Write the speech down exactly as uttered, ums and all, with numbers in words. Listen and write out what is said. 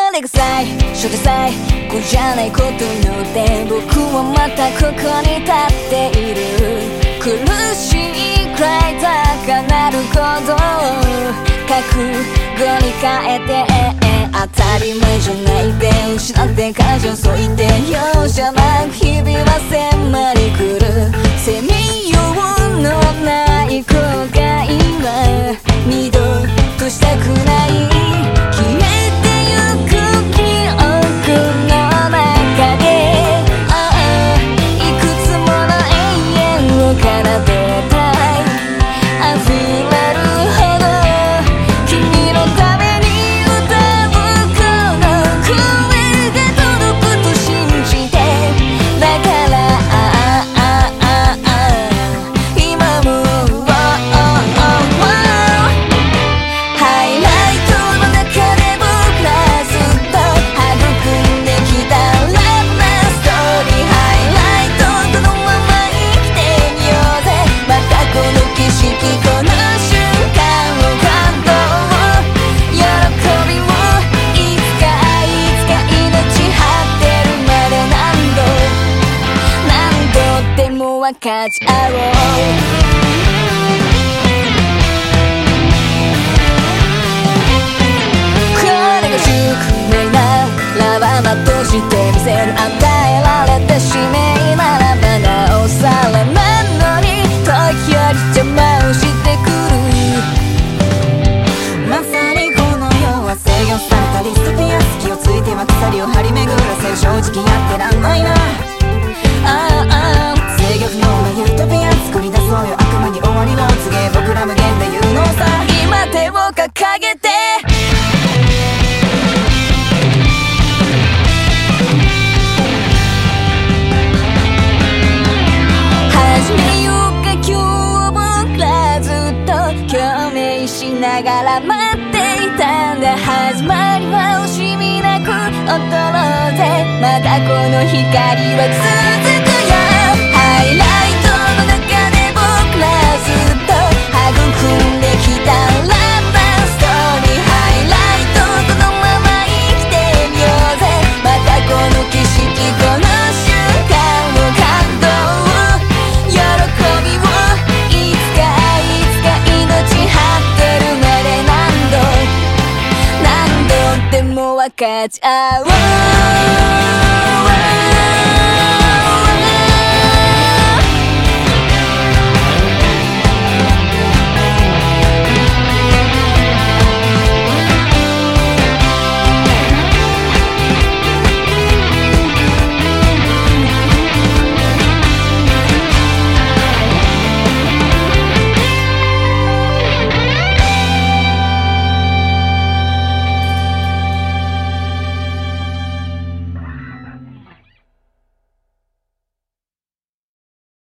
れが最初で最後じゃないことによって僕はまたここに立っている。苦しいくらい高鳴ることを覚悟に変えて当たり前じゃないで失って感情添いて容赦なく日々は迫り来る。責めようのない後悔は二度としたくない。消えてゆく記憶の中で、ああいくつもの永遠を奏でたい。溢れるほど君のために歌うこの声が届くと信じて。だからああああ今もハイライトの中で僕らずっと育んできたラブなストーリー。ハイライトこのまま生きてみようぜ。またこの景色この瞬間を感動を喜びもいつかいつか命張ってるまで何度何度でも分かち合おう。これが宿命ならば全うしてみせる。与えられた使命ならばなおさらなのに時より邪魔をしてくる。 まさにこの世は制御されたディストピア。隙をついては鎖を張り巡らせる。正直やってらんないな。ああ制御不能なユートピア作り出そうよ。悪魔に終わりを告げ僕ら無限で言うのさ。 今手を掲げて始めようか今日を僕らずっと共鳴しながら待っていたんだ。始まりは惜しみなく踊ろうぜ。またこの光は続くよ。ハイライトの中で僕らずっと育んできたラブなストーリー。ハイライトこのまま生きてみようぜ。またこの景色この瞬間を感動を喜びをいつかいつか命張ってるまで何度何度でも分かち合おう。